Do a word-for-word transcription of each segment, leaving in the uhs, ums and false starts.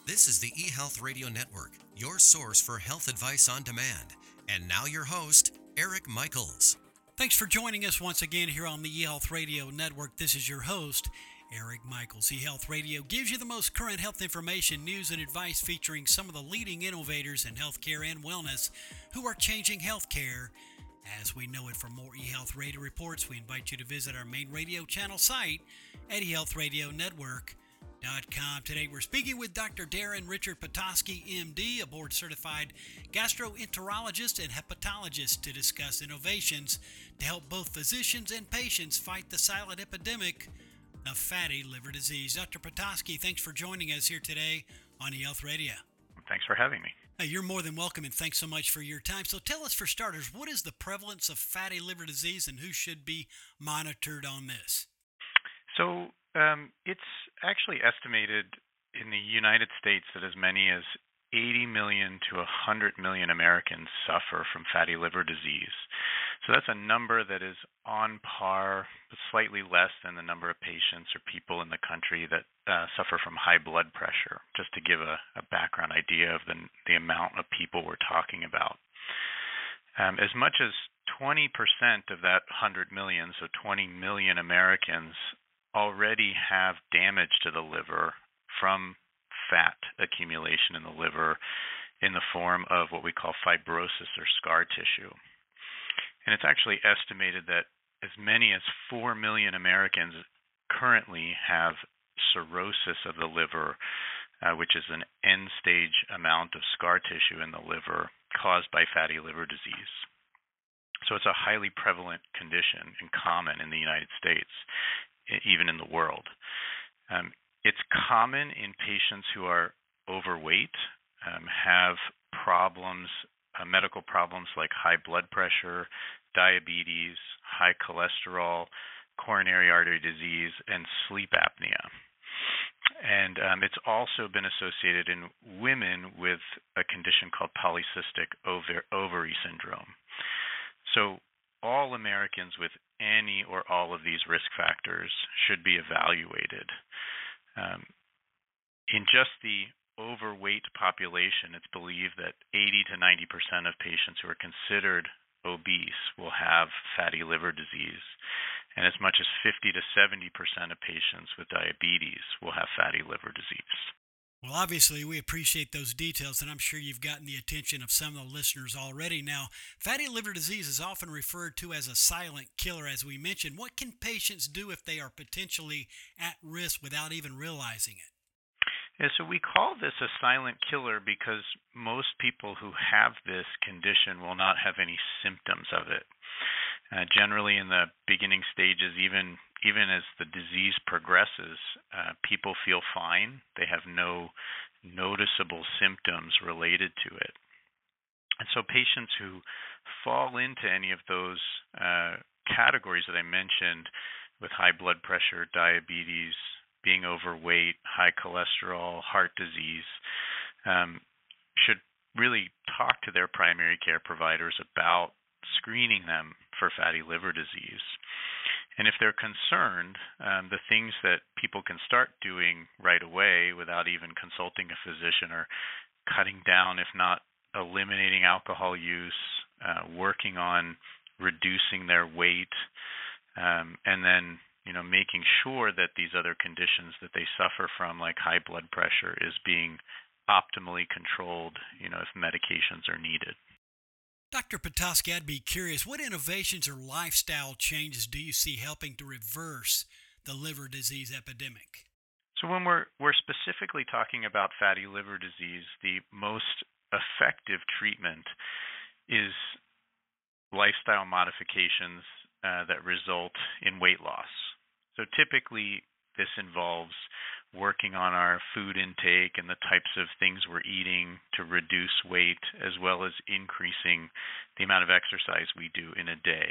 This is the eHealth Radio Network, your source for health advice on demand. And now your host, Eric Michaels. Thanks for joining us once again here on the eHealth Radio Network. This is your host, Eric Michaels. eHealth Radio gives you the most current health information, news, and advice featuring some of the leading innovators in healthcare and wellness who are changing healthcare as we know it. For more eHealth Radio reports, we invite you to visit our main radio channel site at e health radio network dot com. Today we're speaking with Doctor Darren Richard Petoskey, M D, a board-certified gastroenterologist and hepatologist, to discuss innovations to help both physicians and patients fight the silent epidemic of fatty liver disease. Doctor Petoskey, thanks for joining us here today on eHealth Radio. Thanks for having me. Hey, you're more than welcome, and thanks so much for your time. So tell us, for starters, what is the prevalence of fatty liver disease and who should be monitored on this? So um, it's actually estimated in the United States that as many as eighty million to one hundred million Americans suffer from fatty liver disease. So that's a number that is on par, but slightly less than the number of patients or people in the country that uh, suffer from high blood pressure, just to give a, a background idea of the, the amount of people we're talking about. Um, as much as twenty percent of that one hundred million, so twenty million Americans, already have damage to the liver from fat accumulation in the liver in the form of what we call fibrosis or scar tissue. And it's actually estimated that as many as four million Americans currently have cirrhosis of the liver, uh, which is an end-stage amount of scar tissue in the liver caused by fatty liver disease. So it's a highly prevalent condition and common in the United States, even in the world. Um, it's common in patients who are overweight, um, have problems, uh, medical problems like high blood pressure, diabetes, high cholesterol, coronary artery disease, and sleep apnea. And um, it's also been associated in women with a condition called polycystic ovar- ovary syndrome. So all Americans with any or all of these risk factors should be evaluated. Um, in just the overweight population, it's believed that eighty to ninety percent of patients who are considered obese will have fatty liver disease, and as much as fifty to seventy percent of patients with diabetes will have fatty liver disease. Well, obviously, we appreciate those details, and I'm sure you've gotten the attention of some of the listeners already. Now, fatty liver disease is often referred to as a silent killer, as we mentioned. What can patients do if they are potentially at risk without even realizing it? Yeah, so we call this a silent killer because most people who have this condition will not have any symptoms of it. Uh, generally, in the beginning stages, even even as the disease progresses, uh, people feel fine. They have no noticeable symptoms related to it. And so patients who fall into any of those uh, categories that I mentioned, with high blood pressure, diabetes, being overweight, high cholesterol, heart disease, um, should really talk to their primary care providers about screening them for fatty liver disease. And if they're concerned, um, the things that people can start doing right away without even consulting a physician are cutting down, if not eliminating alcohol use, uh, working on reducing their weight, um, and then you know making sure that these other conditions that they suffer from, like high blood pressure, is being optimally controlled, you know, if medications are needed. Doctor Petoskey, I'd be curious, what innovations or lifestyle changes do you see helping to reverse the liver disease epidemic? So when we're we're specifically talking about fatty liver disease, the most effective treatment is lifestyle modifications uh, that result in weight loss. So typically this involves working on our food intake and the types of things we're eating to reduce weight, as well as increasing the amount of exercise we do in a day.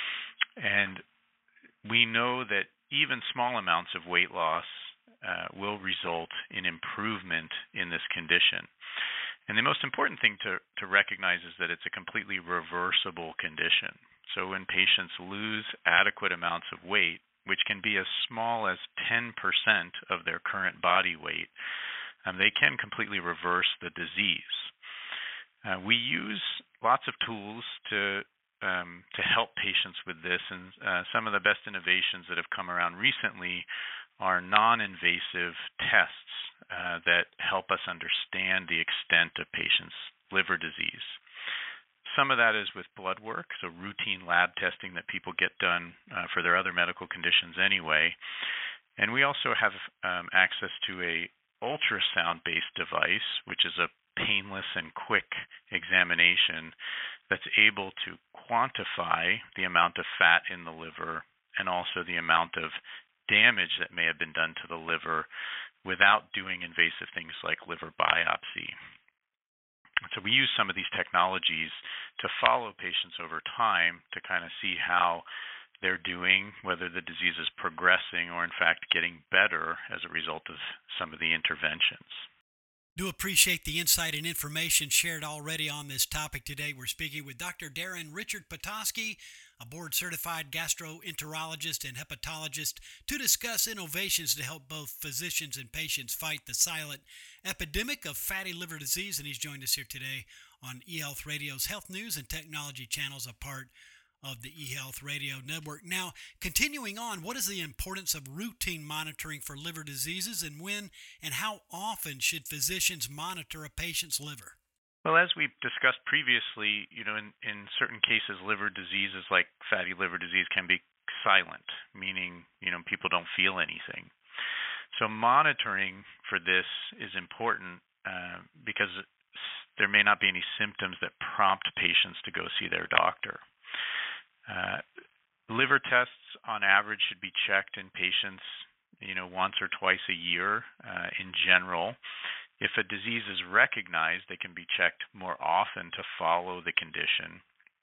And we know that even small amounts of weight loss uh, will result in improvement in this condition. And the most important thing to, to recognize is that it's a completely reversible condition. So when patients lose adequate amounts of weight, which can be as small as ten percent of their current body weight, um, they can completely reverse the disease. Uh, we use lots of tools to um, to help patients with this, and uh, some of the best innovations that have come around recently are non-invasive tests uh, that help us understand the extent of patients' liver disease. Some of that is with blood work, so routine lab testing that people get done uh, for their other medical conditions anyway. And we also have um, access to a ultrasound-based device, which is a painless and quick examination that's able to quantify the amount of fat in the liver and also the amount of damage that may have been done to the liver without doing invasive things like liver biopsy. So we use some of these technologies to follow patients over time to kind of see how they're doing, whether the disease is progressing or in fact getting better as a result of some of the interventions. Do appreciate the insight and information shared already on this topic today. We're speaking with Doctor Darren Richard Petoskey, a board-certified gastroenterologist and hepatologist, to discuss innovations to help both physicians and patients fight the silent epidemic of fatty liver disease. And he's joined us here today on eHealth Radio's Health News and Technology channels, a part of the eHealth Radio Network. Now, continuing on, what is the importance of routine monitoring for liver diseases, and when and how often should physicians monitor a patient's liver? Well, as we discussed previously, you know, in, in certain cases, liver diseases like fatty liver disease can be silent, meaning, you know, people don't feel anything. So monitoring for this is important uh, because there may not be any symptoms that prompt patients to go see their doctor. Uh, liver tests, on average, should be checked in patients, you know, once or twice a year uh, in general. If a disease is recognized, they can be checked more often to follow the condition.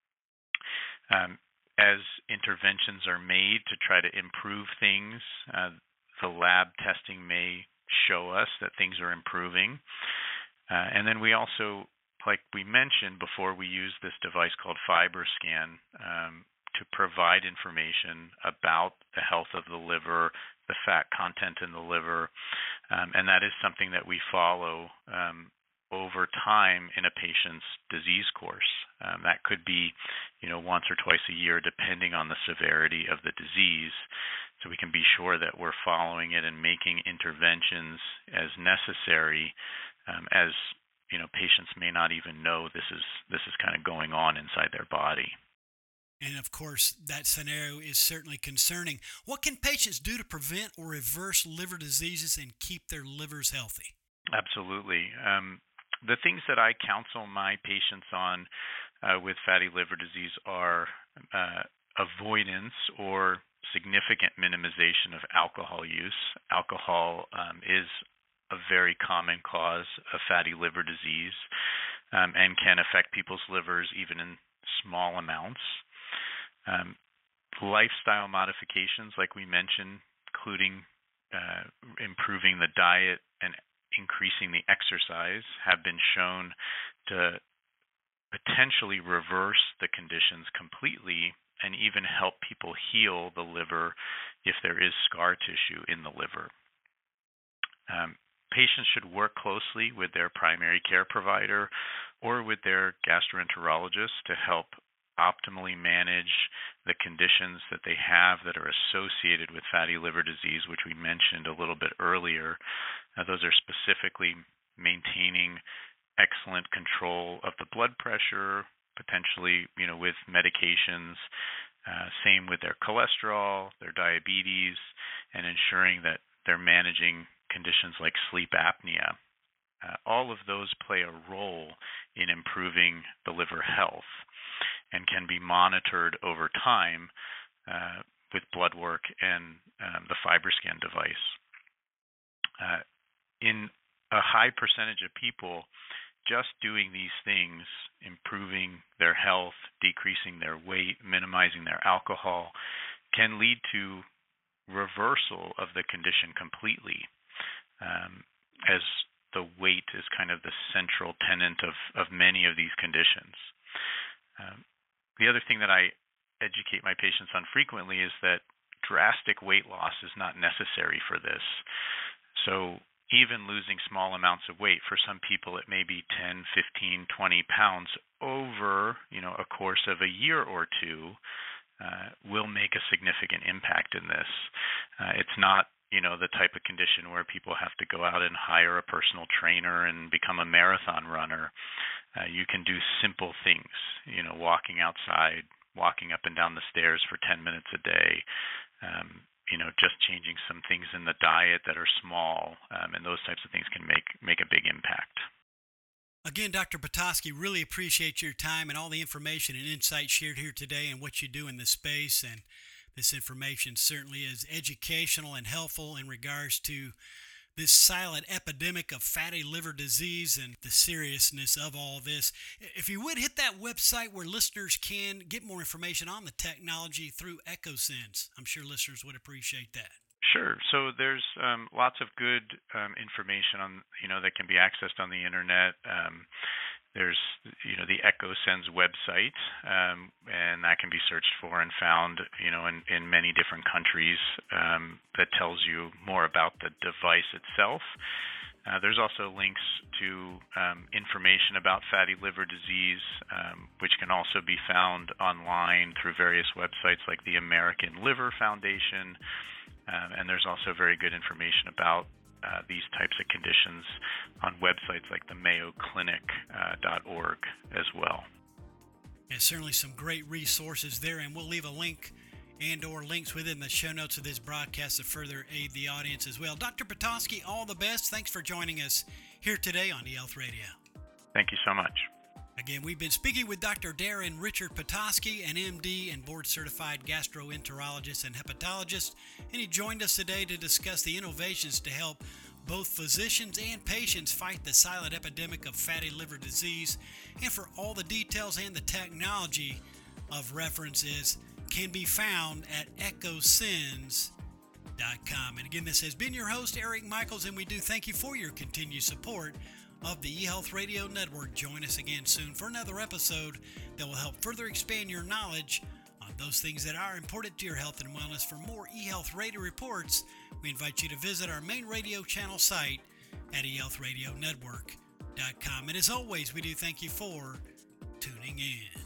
Um, as interventions are made to try to improve things, uh, the lab testing may show us that things are improving. Uh, and then we also, like we mentioned before, we use this device called FibroScan um, to provide information about the health of the liver, the fat content in the liver, um, and that is something that we follow um, over time in a patient's disease course. Um, that could be, you know, once or twice a year, depending on the severity of the disease, so we can be sure that we're following it and making interventions as necessary, um, as you know, patients may not even know this is this is kind of going on inside their body. And of course, that scenario is certainly concerning. What can patients do to prevent or reverse liver diseases and keep their livers healthy? Absolutely. Um, the things that I counsel my patients on uh, with fatty liver disease are uh, avoidance or significant minimization of alcohol use. Alcohol um, is a very common cause of fatty liver disease um, and can affect people's livers even in small amounts. Um, lifestyle modifications, like we mentioned, including uh, improving the diet and increasing the exercise, have been shown to potentially reverse the conditions completely and even help people heal the liver if there is scar tissue in the liver. Um, patients should work closely with their primary care provider or with their gastroenterologist to help optimally manage the conditions that they have that are associated with fatty liver disease, which we mentioned a little bit earlier. Uh, those are specifically maintaining excellent control of the blood pressure, potentially, you know, with medications, uh, same with their cholesterol, their diabetes, and ensuring that they're managing conditions like sleep apnea. Uh, all of those play a role in improving the liver health and can be monitored over time uh, with blood work and um, the FibroScan device. Uh, in a high percentage of people, just doing these things, improving their health, decreasing their weight, minimizing their alcohol, can lead to reversal of the condition completely, um, as the weight is kind of the central tenet of, of many of these conditions. Um, the other thing that I educate my patients on frequently is that drastic weight loss is not necessary for this. So even losing small amounts of weight. For some people, it may be ten, fifteen, twenty pounds over, you know, a course of a year or two uh, will make a significant impact in this. Uh, it's not, you know, the type of condition where people have to go out and hire a personal trainer and become a marathon runner. Uh, you can do simple things, you know, walking outside, walking up and down the stairs for ten minutes a day, um, you know, just changing some things in the diet that are small, um, and those types of things can make, make a big impact. Again, Doctor Petoskey, really appreciate your time and all the information and insight shared here today and what you do in this space. And this information certainly is educational and helpful in regards to this silent epidemic of fatty liver disease and the seriousness of all this. If you would hit that website where listeners can get more information on the technology through EchoSense, I'm sure listeners would appreciate that. Sure. So there's um, lots of good um, information on, you know, that can be accessed on the internet. Um, there's, you know, the EchoSense website, um, and that can be searched for and found, you know, in, in many different countries. Um, that tells you more about the device itself. Uh, there's also links to um, information about fatty liver disease, um, which can also be found online through various websites like the American Liver Foundation. Um, and there's also very good information about uh, these types of conditions on websites like the mayo clinic dot org uh, as well. And certainly some great resources there, and we'll leave a link and or links within the show notes of this broadcast to further aid the audience as well. Doctor Petoskey, all the best. Thanks for joining us here today on eHealth Radio. Thank you so much. Again, we've been speaking with Doctor Darren Richard Petoskey, an M D and board-certified gastroenterologist and hepatologist, and he joined us today to discuss the innovations to help both physicians and patients fight the silent epidemic of fatty liver disease. And for all the details and the technology of references can be found at echo sens dot com. And again, this has been your host, Eric Michaels, and we do thank you for your continued support of the eHealth Radio Network. Join us again soon for another episode that will help further expand your knowledge on those things that are important to your health and wellness. For more eHealth Radio reports, we invite you to visit our main radio channel site at e health radio network dot com. And as always, we do thank you for tuning in.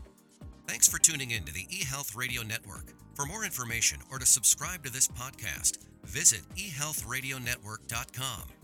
Thanks for tuning in to the eHealth Radio Network. For more information or to subscribe to this podcast, visit e health radio network dot com.